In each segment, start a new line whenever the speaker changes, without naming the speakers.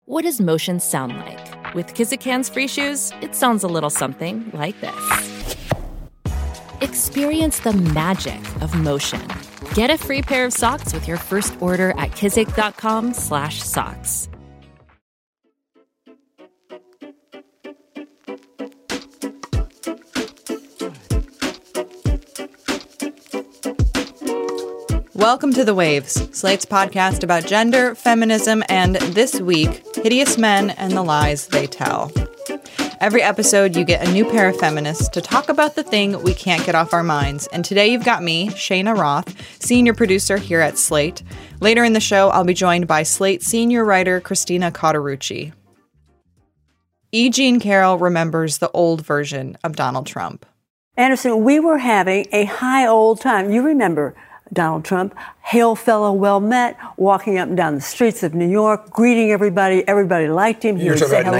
What does motion sound like? With Kizikans free shoes, it sounds a little something like this. Experience the magic of motion. Get a free pair of socks with your first order at kizik.com/socks.
Welcome to The Waves, Slate's podcast about gender, feminism, and this week, hideous men and the lies they tell. Every episode, you get a new pair of feminists to talk about the thing we can't get off our minds. And today you've got me, Shayna Roth, senior producer here at Slate. Later in the show, I'll be joined by Slate senior writer Christina Cauterucci. E. Jean Carroll remembers the old version of Donald Trump.
Anderson, we were having a high old time. You remember Donald Trump, hail fellow, well met, walking up and down the streets of New York, greeting everybody. Everybody liked him.
You're talking about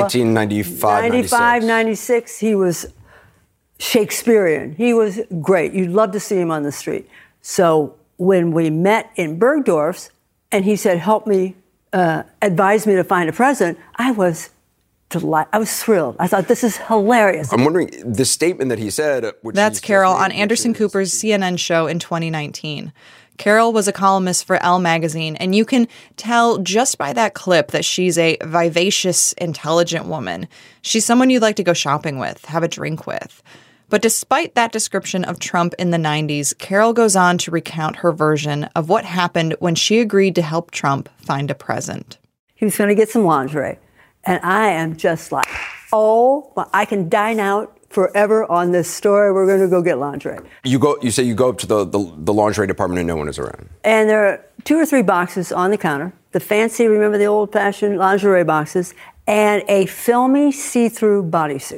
1995,
96. He was Shakespearean. He was great. You'd love to see him on the street. So when we met in Bergdorf's and he said, help me, advise me to find a president, I was delighted. I was thrilled. I thought, this is hilarious.
I'm wondering, the statement that he said...
That's Carroll on Anderson Cooper's CNN show in 2019. Carroll was a columnist for Elle magazine, and you can tell just by that clip that she's a vivacious, intelligent woman. She's someone you'd like to go shopping with, have a drink with. But despite that description of Trump in the 90s, Carroll goes on to recount her version of what happened when she agreed to help Trump find a present.
He was going to get some lingerie. And I am just like, oh, well, I can dine out forever on this story. We're going to go get lingerie.
You say you go up to the lingerie department and no one is around.
And there are 2 or 3 boxes on the counter. The fancy, remember the old-fashioned lingerie boxes, and a filmy see-through bodysuit.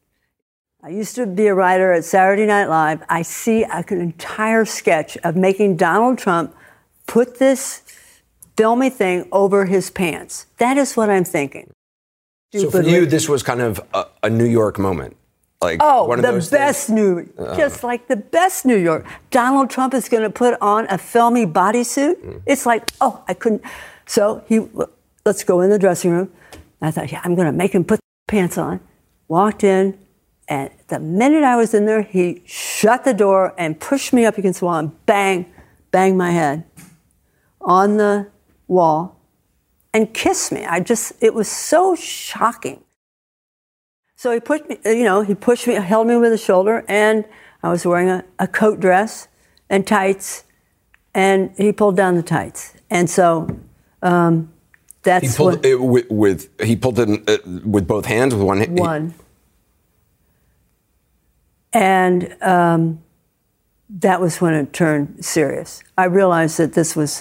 I used to be a writer at Saturday Night Live. I see an entire sketch of making Donald Trump put this filmy thing over his pants. That is what I'm thinking.
So for you, this was kind of a New York moment. Like
one of those best just like the best New York. Donald Trump is going to put on a filmy bodysuit. It's like, oh, I couldn't. So let's go in the dressing room. I thought, yeah, I'm going to make him put pants on. Walked in, and the minute I was in there, he shut the door and pushed me up against the wall and bang my head on the wall. And kissed me. It was so shocking. So he pushed me, held me with his shoulder, and I was wearing a coat dress and tights, and he pulled down the tights. And so that's
he pulled it with both hands, with one hand?
One. And that was when it turned serious. I realized that this was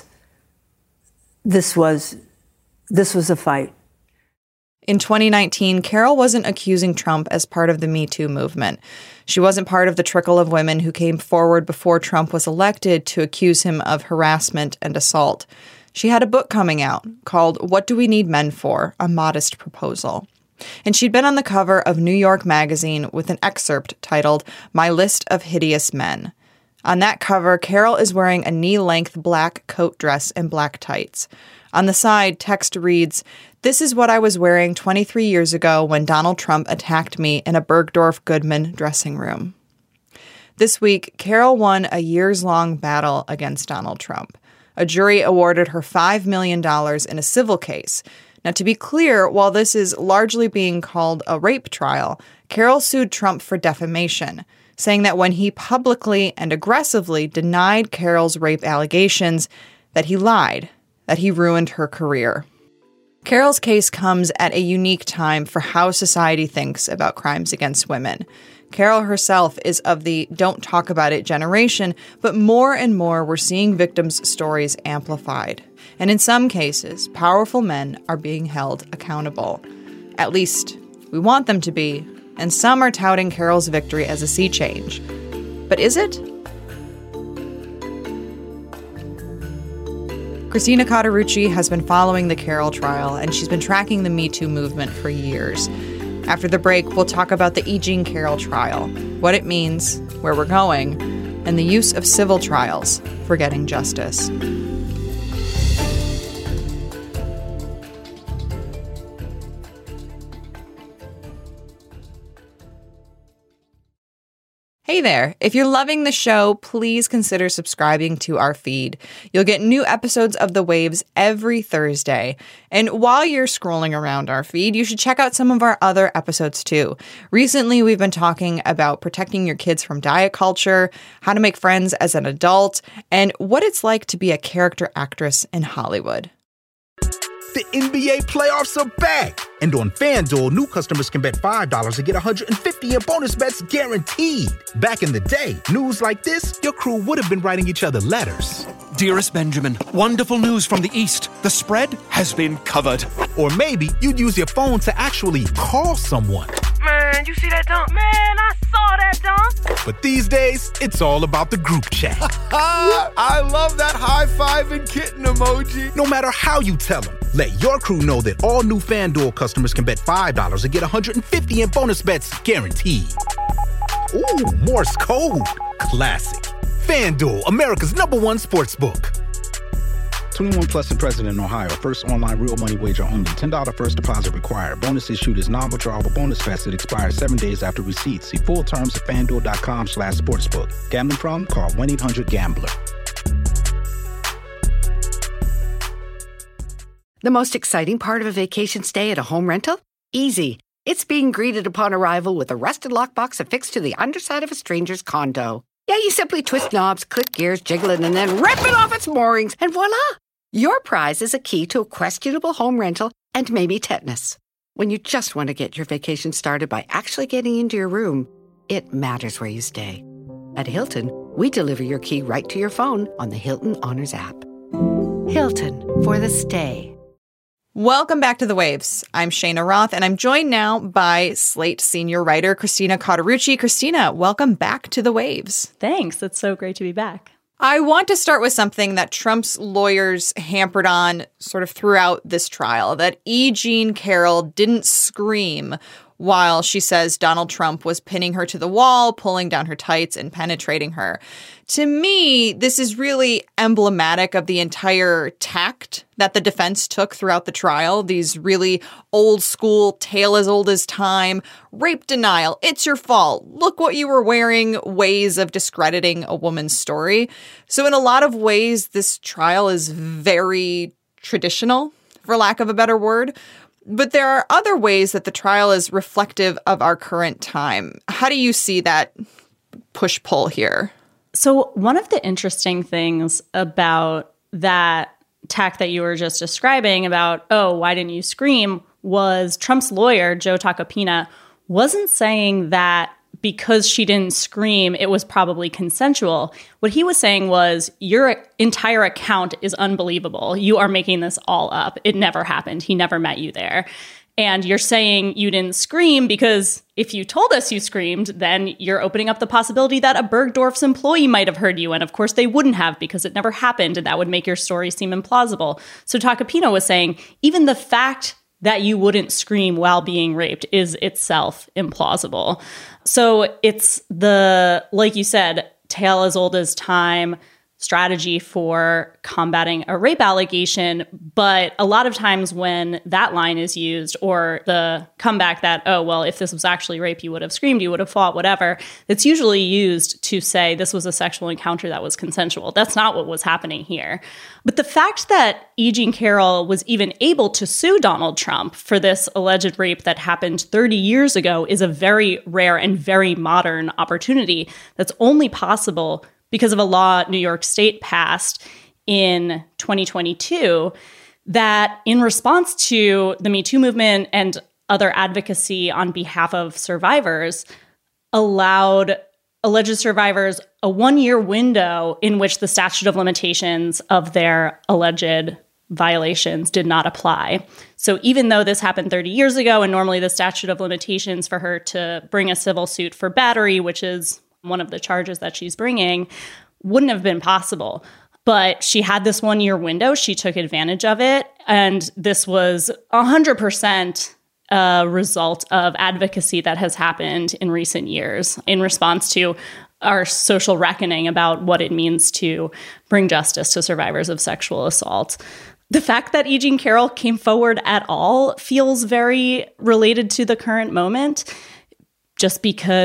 a fight.
In 2019, Carroll wasn't accusing Trump as part of the Me Too movement. She wasn't part of the trickle of women who came forward before Trump was elected to accuse him of harassment and assault. She had a book coming out called What Do We Need Men For? A Modest Proposal. And she'd been on the cover of New York Magazine with an excerpt titled My List of Hideous Men. On that cover, Carroll is wearing a knee-length black coat dress and black tights. On the side, text reads, "This is what I was wearing 23 years ago when Donald Trump attacked me in a Bergdorf Goodman dressing room." This week, Carroll won a years-long battle against Donald Trump. A jury awarded her $5 million in a civil case. Now, to be clear, while this is largely being called a rape trial, Carroll sued Trump for defamation, saying that when he publicly and aggressively denied Carroll's rape allegations, that he lied, that he ruined her career. Carroll's case comes at a unique time for how society thinks about crimes against women. Carroll herself is of the don't talk about it generation, but more and more we're seeing victims' stories amplified. And in some cases, powerful men are being held accountable. At least, we want them to be, and some are touting Carroll's victory as a sea change. But is it? Christina Cauterucci has been following the Carroll trial, and she's been tracking the Me Too movement for years. After the break, we'll talk about the E. Jean Carroll trial, what it means, where we're going, and the use of civil trials for getting justice. Hey there. If you're loving the show, please consider subscribing to our feed. You'll get new episodes of The Waves every Thursday. And while you're scrolling around our feed, you should check out some of our other episodes too. Recently, we've been talking about protecting your kids from diet culture, how to make friends as an adult, and what it's like to be a character actress in Hollywood.
The NBA playoffs are back. And on FanDuel, new customers can bet $5 and get $150 in bonus bets guaranteed. Back in the day, news like this, your crew would have been writing each other letters.
Dearest Benjamin, wonderful news from the East. The spread has been covered.
Or maybe you'd use your phone to actually call someone.
Man, you see that dunk? Man, I saw that dunk.
But these days, it's all about the group chat.
I love that high five and kitten emoji.
No matter how you tell them, let your crew know that all new FanDuel customers can bet $5 and get $150 in bonus bets guaranteed. Ooh, Morse code. Classic. FanDuel, America's #1 sportsbook.
21 plus and present in Ohio. First online real money wager only. $10 first deposit required. Bonus issued is non-withdrawable bonus vest that expires 7 days after receipt. See full terms at FanDuel.com/sportsbook. Gambling problem? Call 1-800-GAMBLER.
The most exciting part of a vacation stay at a home rental? Easy. It's being greeted upon arrival with a rusted lockbox affixed to the underside of a stranger's condo. Yeah, you simply twist knobs, click gears, jiggle it, and then rip it off its moorings, and voila! Your prize is a key to a questionable home rental and maybe tetanus. When you just want to get your vacation started by actually getting into your room, it matters where you stay. At Hilton, we deliver your key right to your phone on the Hilton Honors app. Hilton, for the stay.
Welcome back to The Waves. I'm Shayna Roth, and I'm joined now by Slate senior writer Christina Cauterucci. Christina, welcome back to The Waves.
Thanks. It's so great to be back.
I want to start with something that Trump's lawyers hampered on sort of throughout this trial, that E. Jean Carroll didn't scream while she says Donald Trump was pinning her to the wall, pulling down her tights, and penetrating her. To me, this is really emblematic of the entire tact that the defense took throughout the trial. These really old school, tale as old as time, rape denial, it's your fault, look what you were wearing, ways of discrediting a woman's story. So in a lot of ways, this trial is very traditional, for lack of a better word. But there are other ways that the trial is reflective of our current time. How do you see that push-pull here?
So one of the interesting things about that tack that you were just describing about, oh, why didn't you scream, was Trump's lawyer, Joe Tacopina, wasn't saying that because she didn't scream, it was probably consensual. What he was saying was, your entire account is unbelievable. You are making this all up. It never happened. He never met you there. And you're saying you didn't scream because if you told us you screamed, then you're opening up the possibility that a Bergdorf's employee might have heard you. And of course they wouldn't have, because it never happened. And that would make your story seem implausible. So Tacopina was saying, even the fact that you wouldn't scream while being raped is itself implausible. So it's the, like you said, tale as old as time strategy for combating a rape allegation. But a lot of times when that line is used, or the comeback that, oh, well, if this was actually rape, you would have screamed, you would have fought, whatever, it's usually used to say this was a sexual encounter that was consensual. That's not what was happening here. But the fact that E. Jean Carroll was even able to sue Donald Trump for this alleged rape that happened 30 years ago is a very rare and very modern opportunity that's only possible because of a law New York State passed in 2022 that, in response to the Me Too movement and other advocacy on behalf of survivors, allowed alleged survivors a 1-year window in which the statute of limitations of their alleged violations did not apply. So even though this happened 30 years ago, and normally the statute of limitations for her to bring a civil suit for battery, which is one of the charges that she's bringing, wouldn't have been possible. But she had this 1-year window. She took advantage of it. And this was 100% a result of advocacy that has happened in recent years in response to our social reckoning about what it means to bring justice to survivors of sexual assault. The fact that E. Jean Carroll came forward at all feels very related to the current moment, just because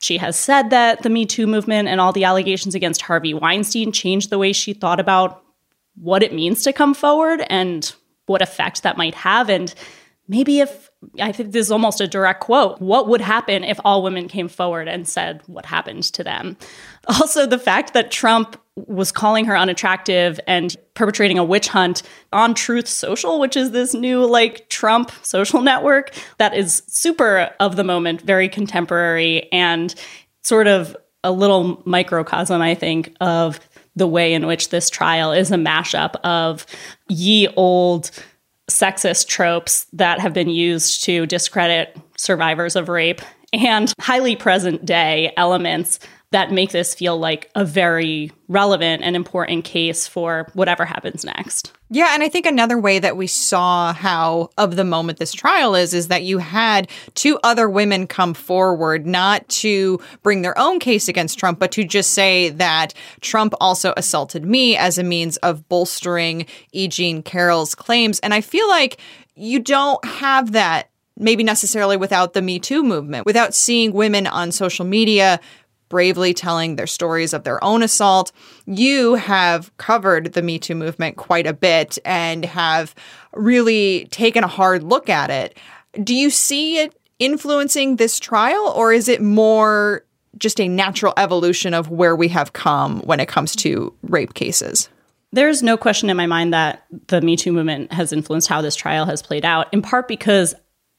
She has said that the Me Too movement and all the allegations against Harvey Weinstein changed the way she thought about what it means to come forward and what effect that might have. And maybe I think this is almost a direct quote, what would happen if all women came forward and said what happened to them? Also, the fact that Trump was calling her unattractive and perpetrating a witch hunt on Truth Social, which is this new Trump social network that is super of the moment, very contemporary, and sort of a little microcosm, I think, of the way in which this trial is a mashup of ye old sexist tropes that have been used to discredit survivors of rape and highly present day elements that make this feel like a very relevant and important case for whatever happens next.
Yeah, and I think another way that we saw how of the moment this trial is that you had two other women come forward, not to bring their own case against Trump, but to just say that Trump also assaulted me as a means of bolstering E. Jean Carroll's claims. And I feel like you don't have that maybe necessarily without the Me Too movement, without seeing women on social media bravely telling their stories of their own assault. You have covered the Me Too movement quite a bit and have really taken a hard look at it. Do you see it influencing this trial, or is it more just a natural evolution of where we have come when it comes to rape cases?
There's no question in my mind that the Me Too movement has influenced how this trial has played out, in part because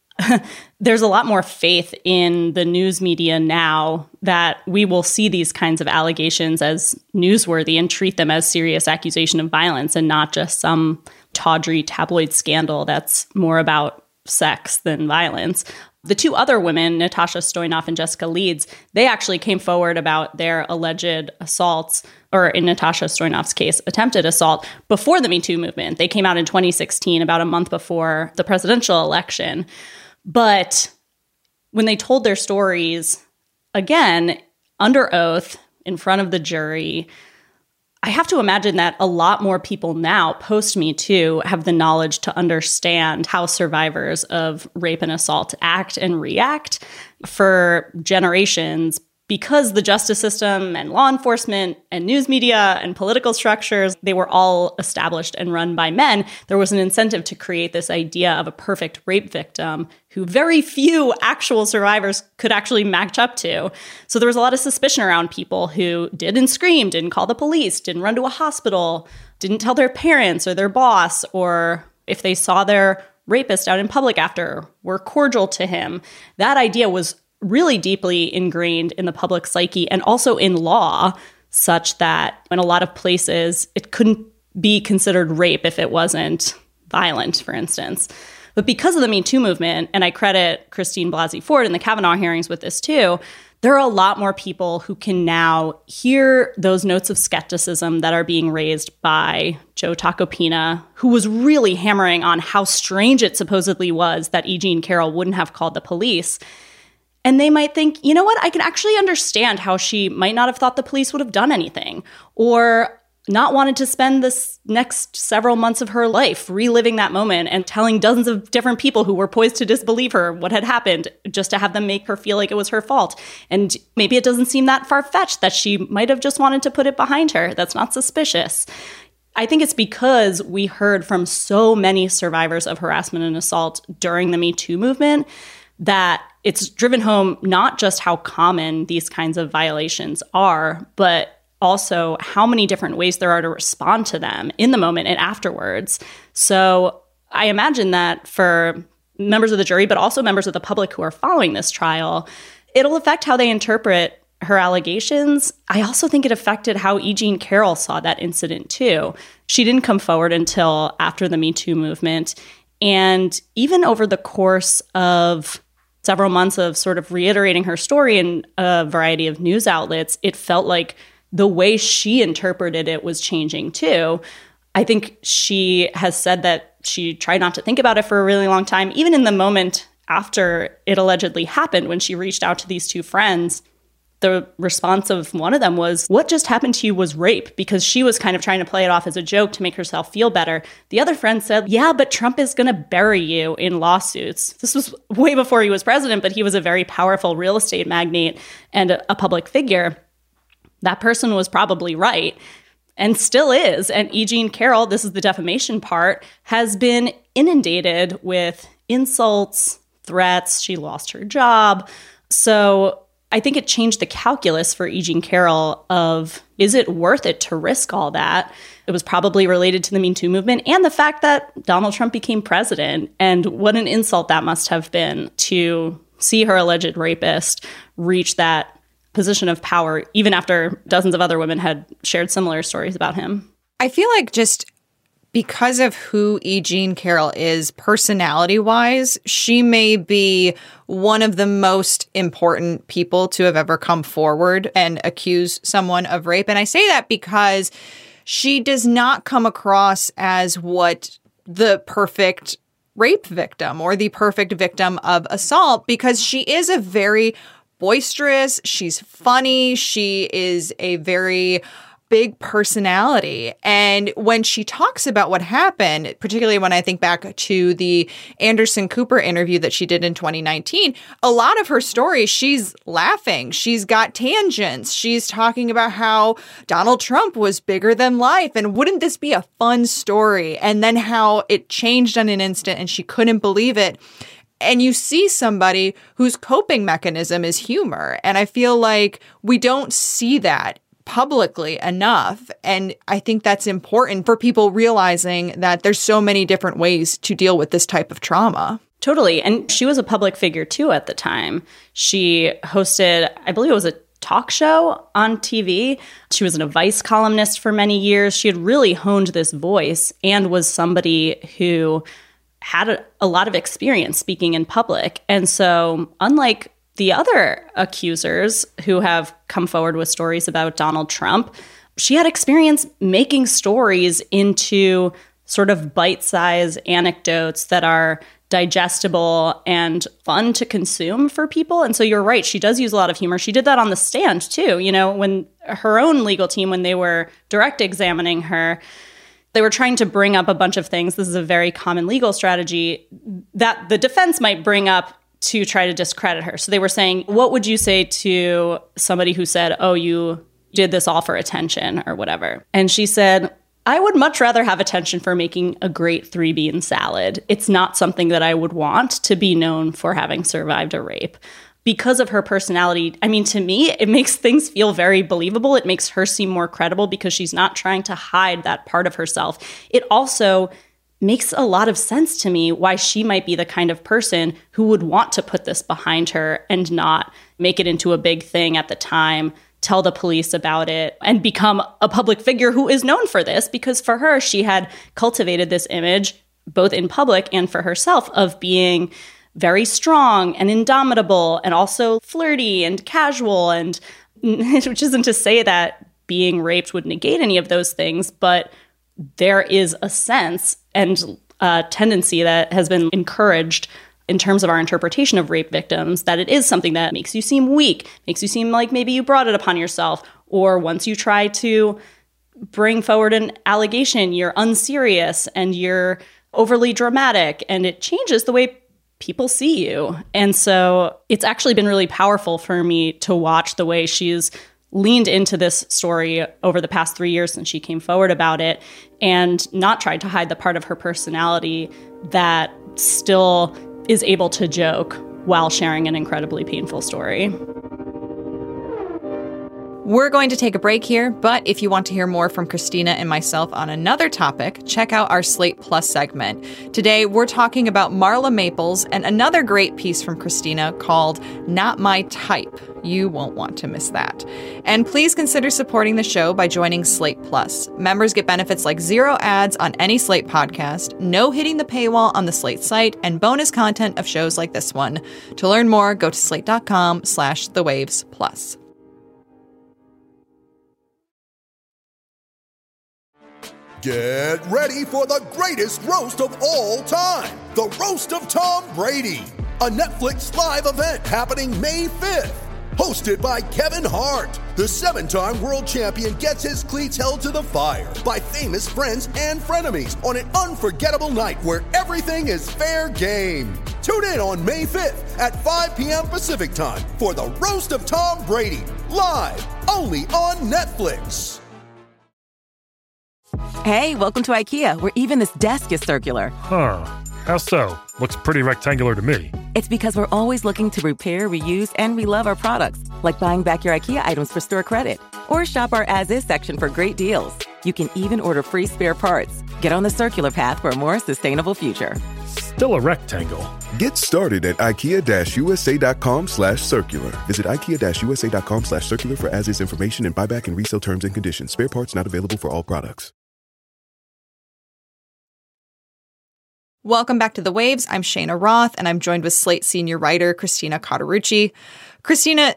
there's a lot more faith in the news media now that we will see these kinds of allegations as newsworthy and treat them as serious accusation of violence and not just some tawdry tabloid scandal that's more about sex than violence. The two other women, Natasha Stoynoff and Jessica Leeds, they actually came forward about their alleged assaults, or in Natasha Stoynoff's case, attempted assault, before the Me Too movement. They came out in 2016, about a month before the presidential election. But when they told their stories, again, under oath, in front of the jury, I have to imagine that a lot more people now, post-Me Too, have the knowledge to understand how survivors of rape and assault act and react for generations, because the justice system and law enforcement and news media and political structures, they were all established and run by men. There was an incentive to create this idea of a perfect rape victim who very few actual survivors could actually match up to. So there was a lot of suspicion around people who didn't scream, didn't call the police, didn't run to a hospital, didn't tell their parents or their boss, or if they saw their rapist out in public after, were cordial to him. That idea was really deeply ingrained in the public psyche and also in law, such that in a lot of places it couldn't be considered rape if it wasn't violent, for instance. But because of the Me Too movement, and I credit Christine Blasey Ford in the Kavanaugh hearings with this too, there are a lot more people who can now hear those notes of skepticism that are being raised by Joe Tacopina, who was really hammering on how strange it supposedly was that E. Jean Carroll wouldn't have called the police. And they might think, you know what, I can actually understand how she might not have thought the police would have done anything, or not wanted to spend this next several months of her life reliving that moment and telling dozens of different people who were poised to disbelieve her what had happened, just to have them make her feel like it was her fault. And maybe it doesn't seem that far-fetched that she might have just wanted to put it behind her. That's not suspicious. I think it's because we heard from so many survivors of harassment and assault during the Me Too movement that it's driven home not just how common these kinds of violations are, but also how many different ways there are to respond to them in the moment and afterwards. So I imagine that for members of the jury, but also members of the public who are following this trial, it'll affect how they interpret her allegations. I also think it affected how E. Jean Carroll saw that incident too. She didn't come forward until after the Me Too movement. And even over the course of several months of sort of reiterating her story in a variety of news outlets, it felt like the way she interpreted it was changing too. I think she has said that she tried not to think about it for a really long time, even in the moment after it allegedly happened, when she reached out to these two friends. the response of one of them was, what just happened to you was rape, because she was kind of trying to play it off as a joke to make herself feel better. The other friend said, yeah, but Trump is going to bury you in lawsuits. This was way before he was president, but he was a very powerful real estate magnate and a public figure. That person was probably right and still is. And E. Jean Carroll, this is the defamation part, has been inundated with insults, threats. She lost her job. So I think it changed the calculus for E. Jean Carroll of, is it worth it to risk all that? It was probably related to the Me Too movement and the fact that Donald Trump became president. And what an insult that must have been to see her alleged rapist reach that position of power, even after dozens of other women had shared similar stories about him.
I feel like just because of who E. Jean Carroll is personality-wise, she may be one of the most important people to have ever come forward and accuse someone of rape. And I say that because she does not come across as what the perfect rape victim or the perfect victim of assault, because she is a very boisterous, she's funny, she is a very big personality. And when she talks about what happened, particularly when I think back to the Anderson Cooper interview that she did in 2019, a lot of her story, she's laughing. She's got tangents. She's talking about how Donald Trump was bigger than life. And wouldn't this be a fun story? And then how it changed on an instant and she couldn't believe it. And you see somebody whose coping mechanism is humor. And I feel like we don't see that publicly enough. And I think that's important for people realizing that there's so many different ways to deal with this type of trauma.
Totally. And she was a public figure too at the time. She hosted, I believe it was a talk show on TV. She was a Vice columnist for many years. She had really honed this voice and was somebody who had a lot of experience speaking in public. And so unlike the other accusers who have come forward with stories about Donald Trump, she had experience making stories into sort of bite-sized anecdotes that are digestible and fun to consume for people. And so you're right, she does use a lot of humor. She did that on the stand too. You know, when her own legal team, when they were direct examining her, they were trying to bring up a bunch of things. This is a very common legal strategy that the defense might bring up to try to discredit her. So they were saying, what would you say to somebody who said, oh, you did this all for attention or whatever? And she said, I would much rather have attention for making a great 3-bean salad. It's not something that I would want to be known for having survived a rape. Because of her personality, I mean, to me, it makes things feel very believable. It makes her seem more credible because she's not trying to hide that part of herself. It also makes a lot of sense to me why she might be the kind of person who would want to put this behind her and not make it into a big thing at the time, tell the police about it, and become a public figure who is known for this, because for her, she had cultivated this image, both in public and for herself, of being very strong and indomitable and also flirty and casual. And which isn't to say that being raped would negate any of those things, but there is a sense and a tendency that has been encouraged in terms of our interpretation of rape victims, that it is something that makes you seem weak, makes you seem like maybe you brought it upon yourself, or once you try to bring forward an allegation, you're unserious and you're overly dramatic, and it changes the way people see you. And so it's actually been really powerful for me to watch the way she's leaned into this story over the past 3 years since she came forward about it, and not tried to hide the part of her personality that still is able to joke while sharing an incredibly painful story.
We're going to take a break here, but if you want to hear more from Christina and myself on another topic, check out our Slate Plus segment. Today, we're talking about Marla Maples and another great piece from Christina called Not My Type. You won't want to miss that. And please consider supporting the show by joining Slate Plus. Members get benefits like 0 ads on any Slate podcast, no hitting the paywall on the Slate site, and bonus content of shows like this one. To learn more, go to slate.com/thewavesplus.
Get ready for the greatest roast of all time, the Roast of Tom Brady, a Netflix live event happening May 5th. hosted by Kevin Hart. The 7-time world champion gets his cleats held to the fire by famous friends and frenemies on an unforgettable night where everything is fair game. Tune in on May 5th at 5 p.m. Pacific time for the Roast of Tom Brady, live only on Netflix.
Hey, welcome to IKEA, where even this desk is circular.
Huh. How so? Looks pretty rectangular to me.
It's because we're always looking to repair, reuse, and relove our products, like buying back your IKEA items for store credit. Or shop our as-is section for great deals. You can even order free spare parts. Get on the circular path for a more sustainable future.
Still a rectangle.
Get started at IKEA-USA.com/circular. Visit IKEA-USA.com/circular for as-is information and buyback and resale terms and conditions. Spare parts not available for all products.
Welcome back to The Waves. I'm Shayna Roth, and I'm joined with Slate senior writer Christina Cauterucci. Christina,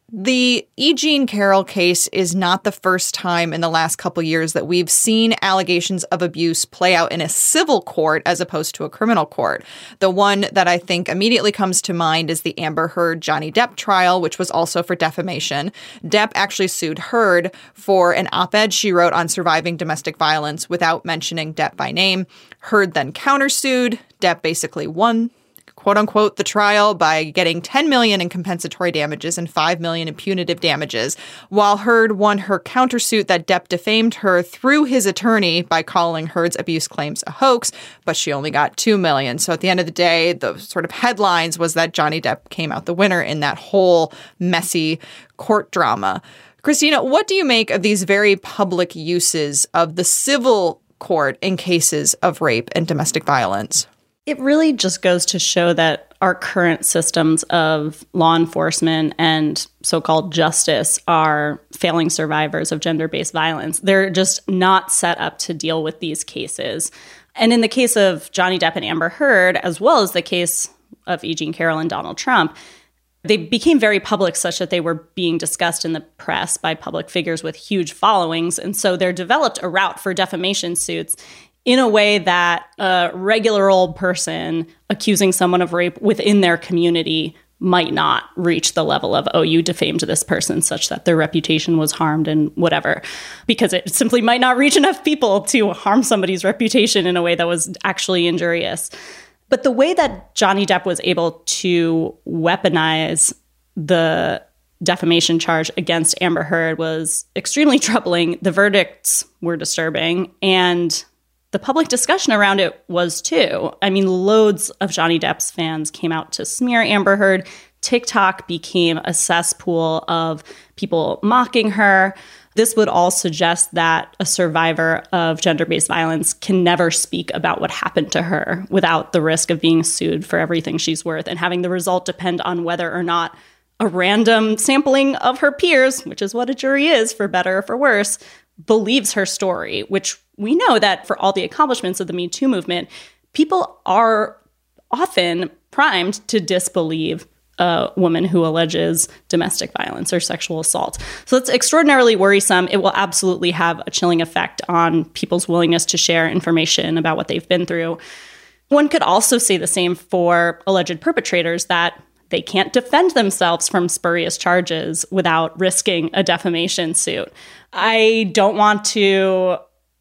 the E. Jean Carroll case is not the first time in the last couple years that we've seen allegations of abuse play out in a civil court as opposed to a criminal court. The one that I think immediately comes to mind is the Amber Heard-Johnny Depp trial, which was also for defamation. Depp actually sued Heard for an op-ed she wrote on surviving domestic violence without mentioning Depp by name. Heard then countersued. Depp basically won, quote unquote, the trial by getting $10 million in compensatory damages and $5 million in punitive damages, while Heard won her countersuit that Depp defamed her through his attorney by calling Heard's abuse claims a hoax, but she only got $2 million. So at the end of the day, the sort of headlines was that Johnny Depp came out the winner in that whole messy court drama. Christina, what do you make of these very public uses of the civil court in cases of rape and domestic violence?
It really just goes to show that our current systems of law enforcement and so-called justice are failing survivors of gender-based violence. They're just not set up to deal with these cases. And in the case of Johnny Depp and Amber Heard, as well as the case of E. Jean Carroll and Donald Trump, they became very public such that they were being discussed in the press by public figures with huge followings. And so there developed a route for defamation suits in a way that a regular old person accusing someone of rape within their community might not reach the level of, oh, you defamed this person such that their reputation was harmed and whatever, because it simply might not reach enough people to harm somebody's reputation in a way that was actually injurious. But the way that Johnny Depp was able to weaponize the defamation charge against Amber Heard was extremely troubling. The verdicts were disturbing, and the public discussion around it was too. I mean, loads of Johnny Depp's fans came out to smear Amber Heard. TikTok became a cesspool of people mocking her. This would all suggest that a survivor of gender-based violence can never speak about what happened to her without the risk of being sued for everything she's worth and having the result depend on whether or not a random sampling of her peers, which is what a jury is, for better or for worse, believes her story, which we know that for all the accomplishments of the Me Too movement, people are often primed to disbelieve a woman who alleges domestic violence or sexual assault. So it's extraordinarily worrisome. It will absolutely have a chilling effect on people's willingness to share information about what they've been through. One could also say the same for alleged perpetrators, that they can't defend themselves from spurious charges without risking a defamation suit. I don't want to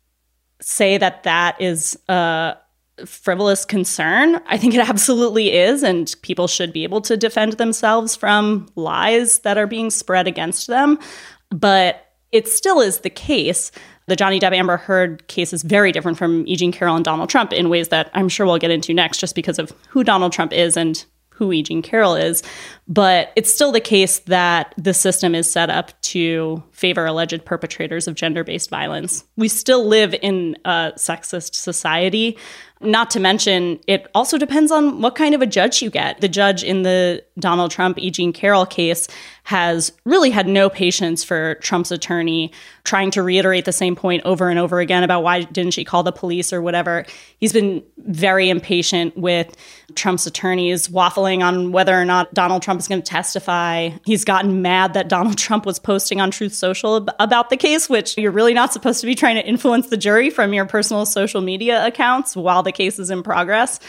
say that that is a frivolous concern. I think it absolutely is, and people should be able to defend themselves from lies that are being spread against them. But it still is the case. The Johnny Depp Amber Heard case is very different from E. Jean Carroll and Donald Trump in ways that I'm sure we'll get into next, just because of who Donald Trump is and who E. Jean Carroll is. But it's still the case that the system is set up to favor alleged perpetrators of gender-based violence. We still live in a sexist society. Not to mention, it also depends on what kind of a judge you get. The judge in the Donald Trump, E. Jean Carroll case has really had no patience for Trump's attorney trying to reiterate the same point over and over again about why didn't she call the police or whatever. He's been very impatient with Trump's attorneys waffling on whether or not Donald Trump is going to testify. He's gotten mad that Donald Trump was posting on Truth Social about the case, which you're really not supposed to be trying to influence the jury from your personal social media accounts while the case is in progress.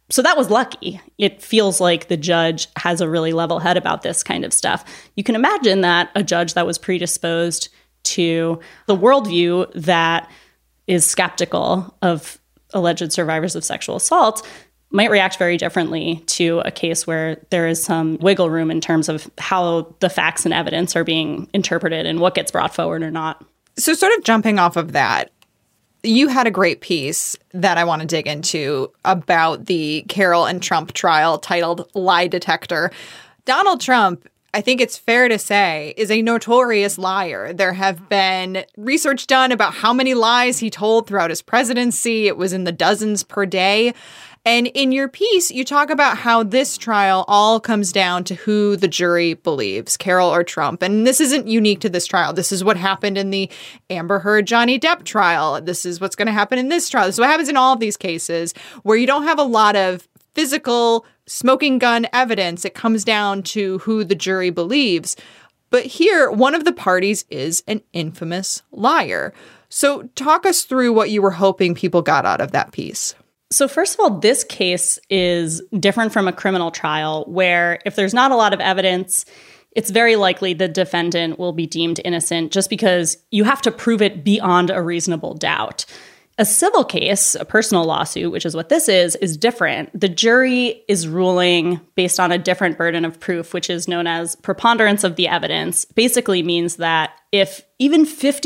So that was lucky. It feels like the judge has a really level head about this kind of stuff. You can imagine that a judge that was predisposed to the worldview that is skeptical of alleged survivors of sexual assault might react very differently to a case where there is some wiggle room in terms of how the facts and evidence are being interpreted and what gets brought forward or not.
So sort of jumping off of that, you had a great piece that I want to dig into about the Carroll and Trump trial titled Lie Detector. Donald Trump, I think it's fair to say, is a notorious liar. There have been research done about how many lies he told throughout his presidency. It was in the dozens per day. And in your piece, you talk about how this trial all comes down to who the jury believes, Carroll or Trump. And this isn't unique to this trial. This is what happened in the Amber Heard Johnny Depp trial. This is what's going to happen in this trial. This is what happens in all of these cases where you don't have a lot of physical smoking gun evidence. It comes down to who the jury believes. But here, one of the parties is an infamous liar. So talk us through what you were hoping people got out of that piece.
So first of all, this case is different from a criminal trial where if there's not a lot of evidence, it's very likely the defendant will be deemed innocent just because you have to prove it beyond a reasonable doubt. A civil case, a personal lawsuit, which is what this is different. The jury is ruling based on a different burden of proof, which is known as preponderance of the evidence. Basically means that if even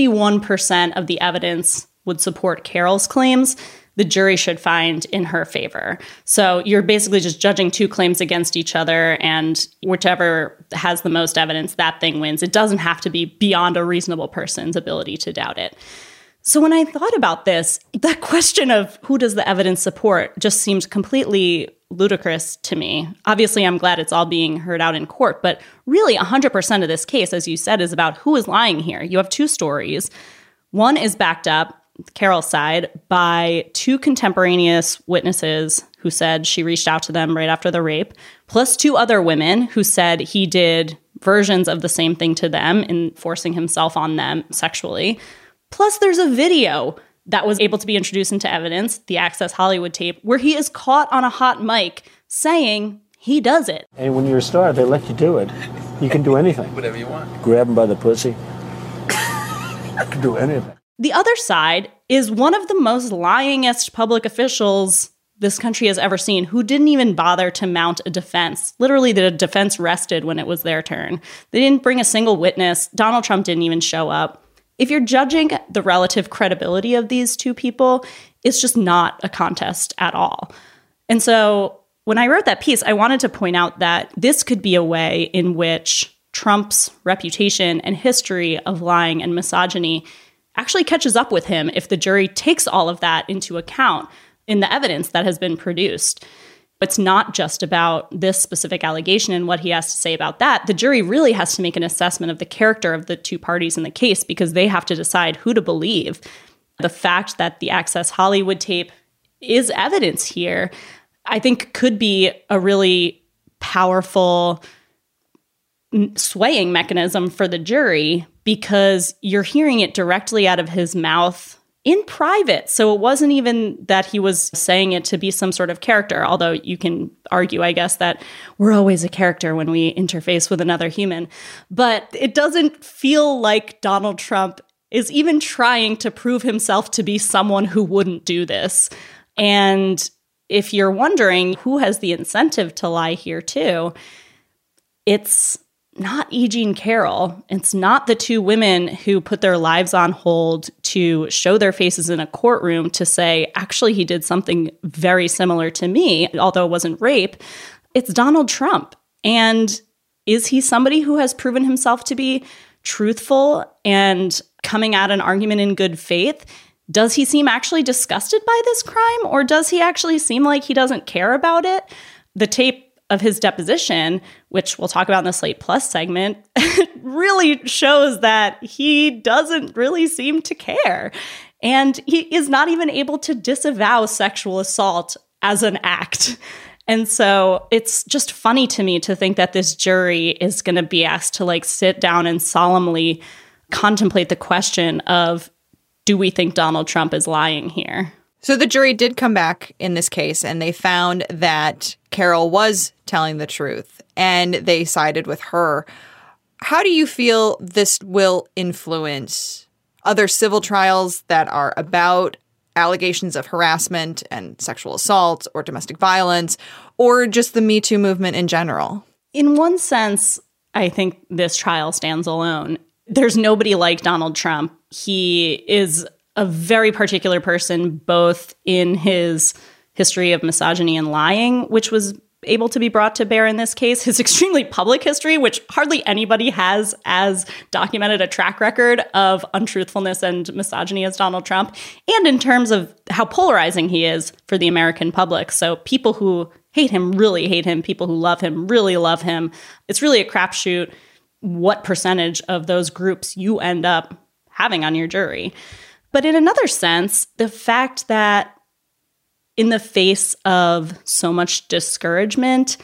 51% of the evidence would support Carroll's claims, the jury should find in her favor. So you're basically just judging two claims against each other, and whichever has the most evidence, that thing wins. It doesn't have to be beyond a reasonable person's ability to doubt it. So when I thought about this, that question of who does the evidence support just seemed completely ludicrous to me. Obviously, I'm glad it's all being heard out in court, but really 100% of this case, as you said, is about who is lying here. You have two stories. One is backed up, Carroll's side, by two contemporaneous witnesses who said she reached out to them right after the rape, plus two other women who said he did versions of the same thing to them in forcing himself on them sexually. Plus there's a video that was able to be introduced into evidence, the Access Hollywood tape, where he is caught on a hot mic saying he does it.
And when you're a star, they let you do it. You can do anything.
Whatever you want.
Grab him by the pussy. You can do anything.
The other side is one of the most lyingest public officials this country has ever seen, who didn't even bother to mount a defense. Literally, the defense rested when it was their turn. They didn't bring a single witness. Donald Trump didn't even show up. If you're judging the relative credibility of these two people, it's just not a contest at all. And so when I wrote that piece, I wanted to point out that this could be a way in which Trump's reputation and history of lying and misogyny actually catches up with him if the jury takes all of that into account in the evidence that has been produced. It's not just about this specific allegation and what he has to say about that. The jury really has to make an assessment of the character of the two parties in the case because they have to decide who to believe. The fact that the Access Hollywood tape is evidence here, I think could be a really powerful swaying mechanism for the jury because you're hearing it directly out of his mouth in private. So it wasn't even that he was saying it to be some sort of character, although you can argue, I guess, that we're always a character when we interface with another human. But it doesn't feel like Donald Trump is even trying to prove himself to be someone who wouldn't do this. And if you're wondering who has the incentive to lie here too, it's not E. Jean Carroll. It's not the two women who put their lives on hold to show their faces in a courtroom to say, actually, he did something very similar to me, although it wasn't rape. It's Donald Trump. And is he somebody who has proven himself to be truthful and coming at an argument in good faith? Does he seem actually disgusted by this crime, or does he actually seem like he doesn't care about it? The tape of his deposition, which we'll talk about in the Slate Plus segment, really shows that he doesn't really seem to care. And he is not even able to disavow sexual assault as an act. And so it's just funny to me to think that this jury is going to be asked to sit down and solemnly contemplate the question of, do we think Donald Trump is lying here?
So the jury did come back in this case, and they found that Carol was telling the truth, and they sided with her. How do you feel this will influence other civil trials that are about allegations of harassment and sexual assault or domestic violence, or just the Me Too movement in general?
In one sense, I think this trial stands alone. There's nobody like Donald Trump. He is a very particular person, both in his history of misogyny and lying, which was able to be brought to bear in this case, his extremely public history, which hardly anybody has as documented a track record of untruthfulness and misogyny as Donald Trump, and in terms of how polarizing he is for the American public. So people who hate him really hate him. People who love him really love him. It's really a crapshoot what percentage of those groups you end up having on your jury. But in another sense, the fact that in the face of so much discouragement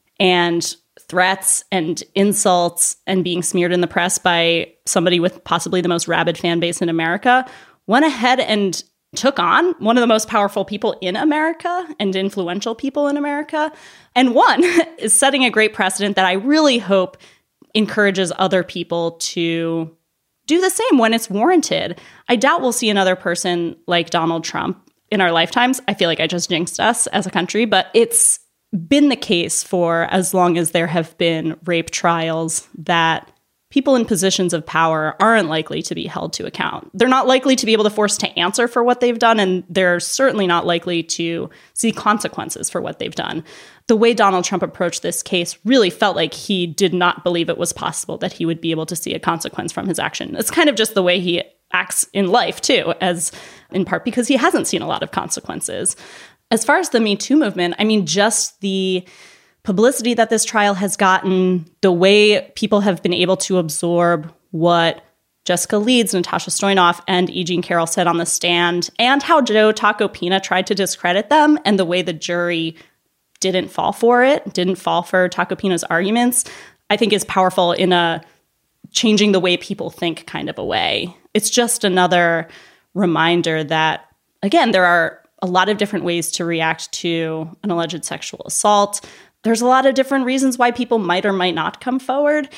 and threats and insults and being smeared in the press by somebody with possibly the most rabid fan base in America, went ahead and took on one of the most powerful people in America and influential people in America, and won, is setting a great precedent that I really hope encourages other people to do the same when it's warranted. I doubt we'll see another person like Donald Trump in our lifetimes. I feel like I just jinxed us as a country, but it's been the case for as long as there have been rape trials that people in positions of power aren't likely to be held to account. They're not likely to be able to force to answer for what they've done, and they're certainly not likely to see consequences for what they've done. The way Donald Trump approached this case really felt like he did not believe it was possible that he would be able to see a consequence from his action. It's kind of just the way he acts in life, too, as in part because he hasn't seen a lot of consequences. As far as the Me Too movement, I mean, just the publicity that this trial has gotten, the way people have been able to absorb what Jessica Leeds, Natasha Stoynoff, and E. Jean Carroll said on the stand, and how Joe Tacopina tried to discredit them, and the way the jury didn't fall for it, didn't fall for Tacopina's arguments, I think is powerful in a changing the way people think kind of a way. It's just another reminder that, again, there are a lot of different ways to react to an alleged sexual assault. There's a lot of different reasons why people might or might not come forward.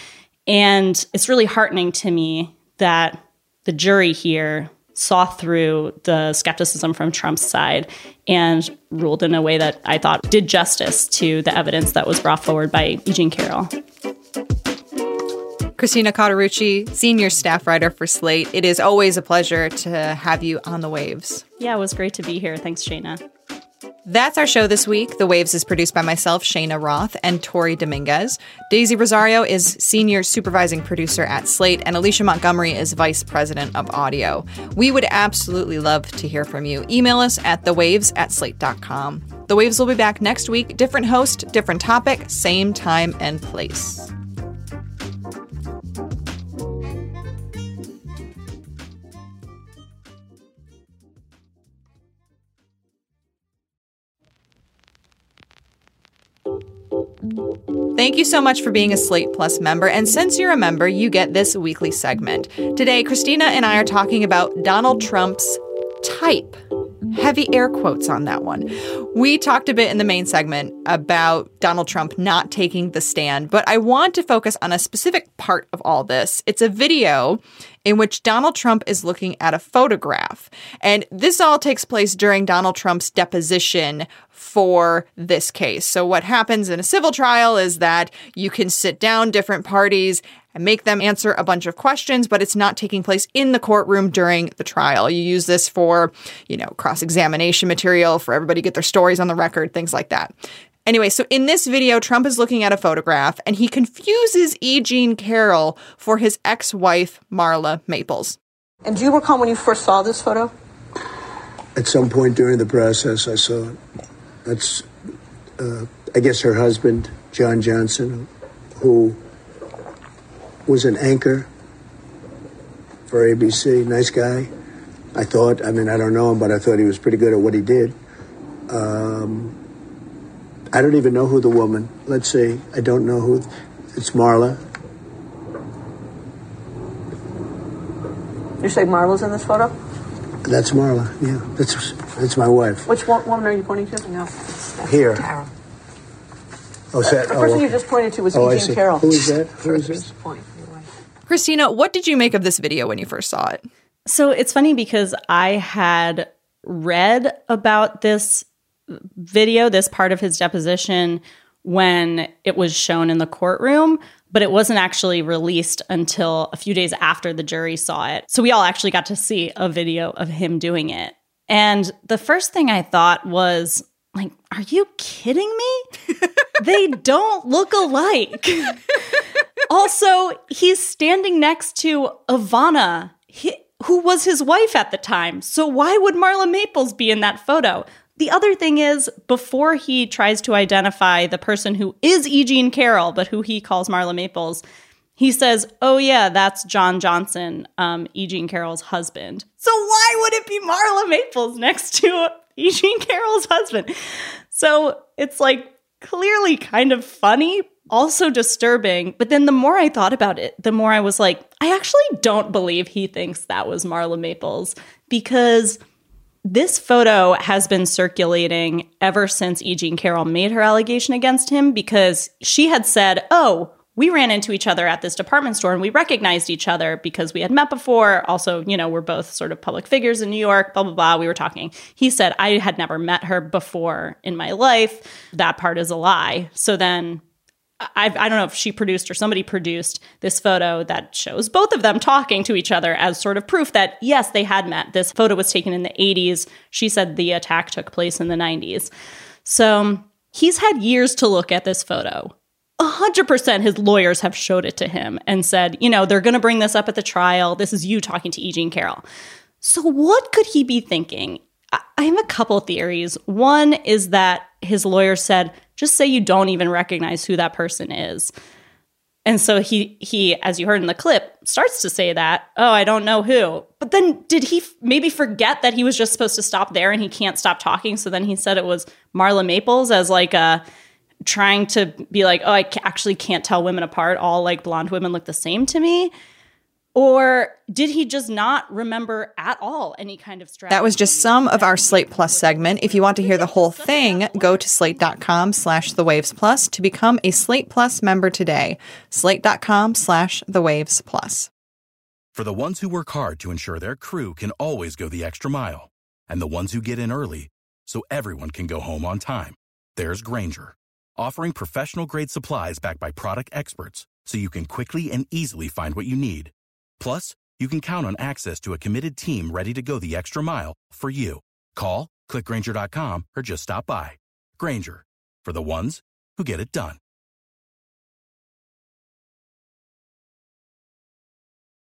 And it's really heartening to me that the jury here saw through the skepticism from Trump's side and ruled in a way that I thought did justice to the evidence that was brought forward by E. Jean Carroll.
Christina Cauterucci, senior staff writer for Slate. It is always a pleasure to have you on The Waves.
Yeah, it was great to be here. Thanks, Shayna.
That's our show this week. The Waves is produced by myself, Shayna Roth, and Tori Dominguez. Daisy Rosario is senior supervising producer at Slate, and Alicia Montgomery is vice president of audio. We would absolutely love to hear from you. Email us at thewaves@slate.com. The Waves will be back next week. Different host, different topic, same time and place. Thank you so much for being a Slate Plus member. And since you're a member, you get this weekly segment. Today, Christina and I are talking about Donald Trump's type. Heavy air quotes on that one. We talked a bit in the main segment about Donald Trump not taking the stand, but I want to focus on a specific part of all this. It's a video in which Donald Trump is looking at a photograph. And this all takes place during Donald Trump's deposition for this case. So what happens in a civil trial is that you can sit down different parties and make them answer a bunch of questions, but it's not taking place in the courtroom during the trial. You use this for, cross-examination material, for everybody to get their stories on the record, things like that. Anyway, so in this video, Trump is looking at a photograph, and he confuses E. Jean Carroll for his ex-wife, Marla Maples.
And do you recall when you first saw this photo?
At some point during the process, I saw it. That's, I guess, her husband, John Johnson, who was an anchor for ABC. Nice guy, I thought. I mean, I don't know him, but I thought he was pretty good at what he did. I don't even know who the woman. Let's see. I don't know who. It's Marla.
You say Marla's in this photo?
That's Marla. Yeah, That's my wife.
Which woman are you pointing to?
No,
Here.
Carol.
Oh,
The person you just pointed to was Eugene Carroll.
Who is that? Who is this?
Christina, what did you make of this video when you first saw it?
So it's funny because I had read about this video, this part of his deposition, when it was shown in the courtroom, but it wasn't actually released until a few days after the jury saw it. So we all actually got to see a video of him doing it. And the first thing I thought was, like, are you kidding me? They don't look alike. Also, he's standing next to Ivana, who was his wife at the time. So why would Marla Maples be in that photo? The other thing is, before he tries to identify the person who is Eugene Carroll, but who he calls Marla Maples, he says, oh yeah, that's John Johnson, Eugene Carroll's husband. So why would it be Marla Maples next to Eugene Carroll's husband? So it's like clearly kind of funny, also disturbing. But then the more I thought about it, the more I was like, I actually don't believe he thinks that was Marla Maples, because this photo has been circulating ever since Eugene Carroll made her allegation against him, because she had said, oh, we ran into each other at this department store and we recognized each other because we had met before. Also, you know, we're both sort of public figures in New York, blah, blah, blah. We were talking. He said, I had never met her before in my life. That part is a lie. So then I don't know if she produced or somebody produced this photo that shows both of them talking to each other as sort of proof that, yes, they had met. This photo was taken in the 80s. She said the attack took place in the 90s. So he's had years to look at this photo. 100% his lawyers have showed it to him and said, you know, they're going to bring this up at the trial. This is you talking to Eugene Carroll. So what could he be thinking? I have a couple theories. One is that his lawyer said, just say you don't even recognize who that person is. And so he, as you heard in the clip, starts to say that, oh, I don't know who. But then did he maybe forget that he was just supposed to stop there and he can't stop talking? So then he said it was Marla Maples as like a trying to be like, oh, I actually can't tell women apart. All like blonde women look the same to me. Or did he just not remember at all any kind of strategy?
That was just some of our Slate Plus segment. If you want to hear the whole thing, go to slate.com/thewavesplus to become a Slate Plus member today. Slate.com/thewavesplus.
For the ones who work hard to ensure their crew can always go the extra mile, and the ones who get in early so everyone can go home on time, there's Grainger, offering professional-grade supplies backed by product experts so you can quickly and easily find what you need. Plus, you can count on access to a committed team ready to go the extra mile for you. Call, click Grainger.com, or just stop by. Grainger, for the ones who get it done.